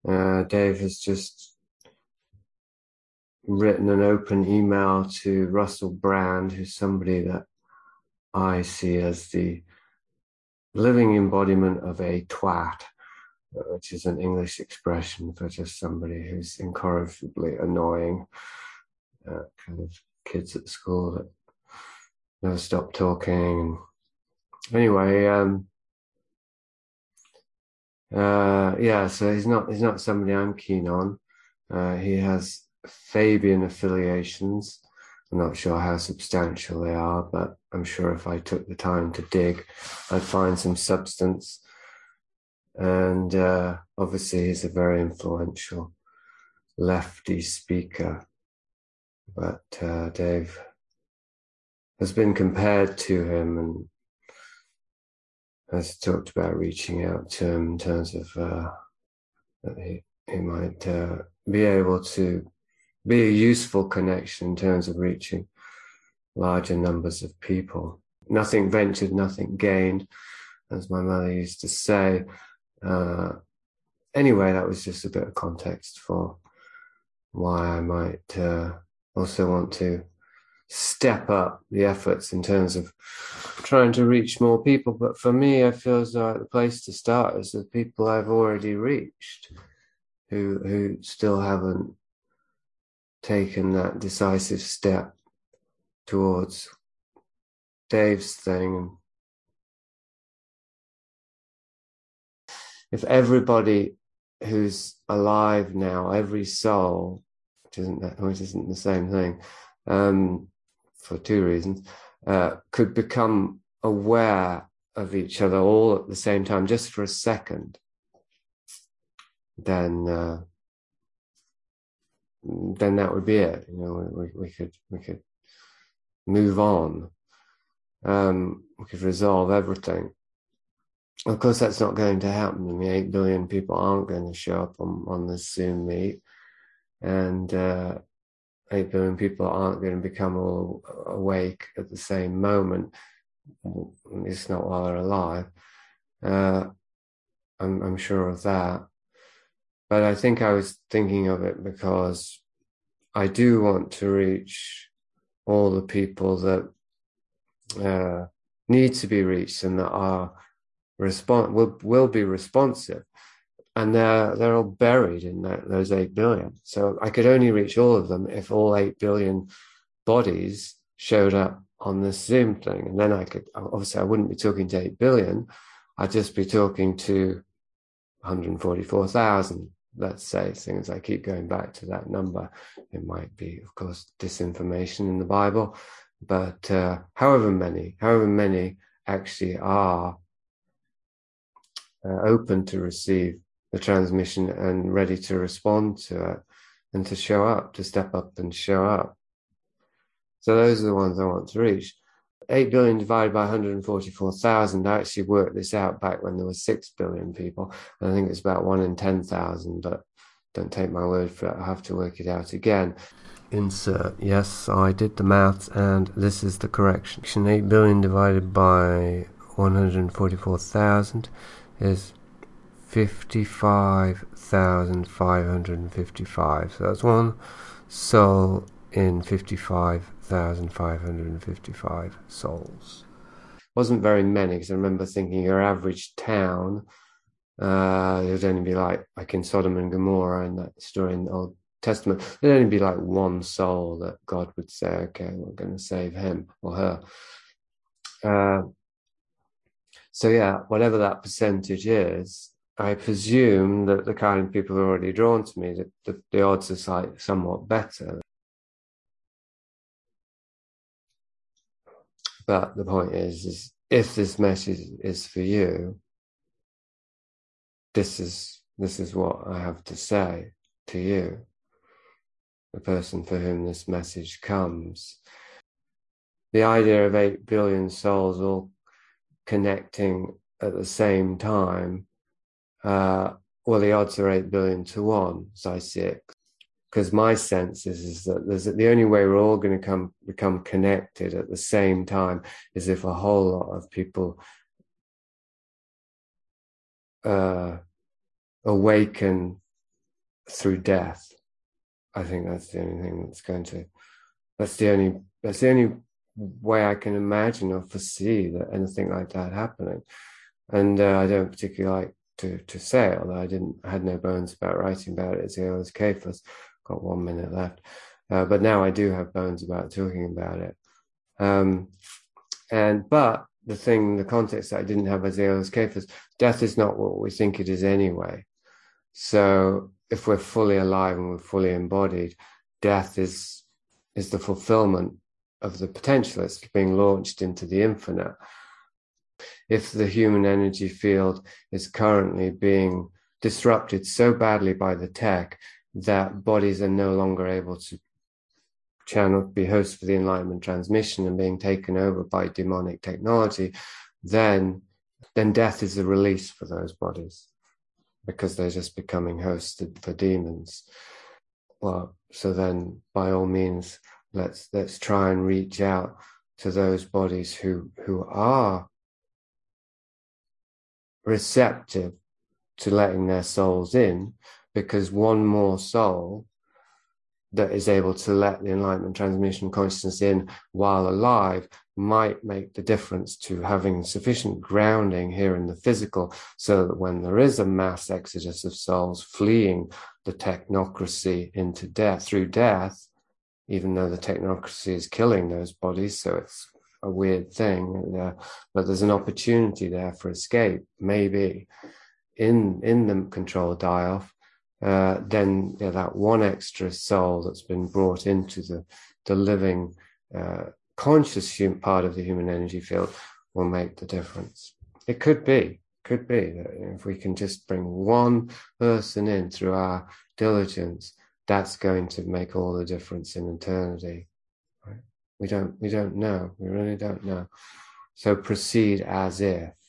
Dave has just written an open email to Russell Brand, who's somebody that I see as the living embodiment of a twat, which is an English expression for just somebody who's incorrigibly annoying, kind of kids at school that never stop talking. Anyway, yeah, so he's not somebody I'm keen on. He has Fabian affiliations. I'm not sure how substantial they are, but I'm sure if I took the time to dig, I'd find some substance. And obviously, he's a very influential lefty speaker. But Dave has been compared to him and has talked about reaching out to him in terms of that he might be able to be a useful connection in terms of reaching larger numbers of people. Nothing ventured, nothing gained, as my mother used to say. Anyway, that was just a bit of context for why I might also want to step up the efforts in terms of trying to reach more people. But for me, I feel as though the place to start is the people I've already reached, who still haven't taken that decisive step towards Dave's thing. If everybody who's alive now, every soul, which isn't the same thing, for two reasons, could become aware of each other all at the same time, just for a second, then that would be it. You know, we could move on. We could resolve everything. Of course, that's not going to happen. I mean, 8 billion people aren't going to show up on this Zoom meet, and 8 billion people aren't going to become all awake at the same moment. It's not while they're alive. I'm sure of that. But I think I was thinking of it because I do want to reach all the people that need to be reached and that are will be responsive, and they're all buried in those 8 billion. So I could only reach all of them if all 8 billion bodies showed up on this Zoom thing, and then I could, obviously I wouldn't be talking to 8 billion, I'd just be talking to 144,000, let's say, since I keep going back to that number. It might be, of course, disinformation in the Bible, but however many actually are open to receive the transmission and ready to respond to it and to show up, to step up and show up. So those are the ones I want to reach. 8 billion divided by 144,000, I actually worked this out back when there were 6 billion people. And I think it's about 1 in 10,000, but don't take my word for it. I have to work it out again. Insert. Yes, I did the maths, and this is the correction. 8 billion divided by 144,000 is 55,555. So that's one soul in 55,555 souls. Wasn't very many, because I remember thinking your average town, there'd only be like in Sodom and Gomorrah in that story in the Old Testament, there'd only be like one soul that God would say, okay, we're going to save him or her. So yeah, whatever that percentage is, I presume that the kind of people who are already drawn to me, that the odds are somewhat better. But the point is if this message is for you, this is what I have to say to you, the person for whom this message comes. The idea of 8 billion souls all connecting at the same time, well, the odds are 8 billion to 1, as I see it. Because my sense is that the only way we're all going to become connected at the same time is if a whole lot of people awaken through death. I think that's the only thing that's going to, that's the only way I can imagine or foresee that anything like that happening. And I don't particularly like to say it, although I had no bones about writing about it as Aeolus Cephas. Got 1 minute left. But now I do have bones about talking about it. But the context that I didn't have as Aeolus Cephas, death is not what we think it is anyway. So if we're fully alive and we're fully embodied, death is the fulfillment of the potential. It's being launched into the infinite. If the human energy field is currently being disrupted so badly by the tech that bodies are no longer able to be hosts for the Enlightenment transmission and being taken over by demonic technology, then death is a release for those bodies, because they're just becoming hosts for demons. Well, so then by all means, let's try and reach out to those bodies who are receptive to letting their souls in, because one more soul that is able to let the Enlightenment transmission consciousness in while alive might make the difference to having sufficient grounding here in the physical, so that when there is a mass exodus of souls fleeing the technocracy into death, through death, even though the technocracy is killing those bodies, so it's a weird thing, but there's an opportunity there for escape, maybe, in the control die-off. Then that one extra soul that's been brought into the living conscious part of the human energy field will make the difference. It could be that if we can just bring one person in through our diligence, that's going to make all the difference in eternity. Right? We don't know. We really don't know. So proceed as if.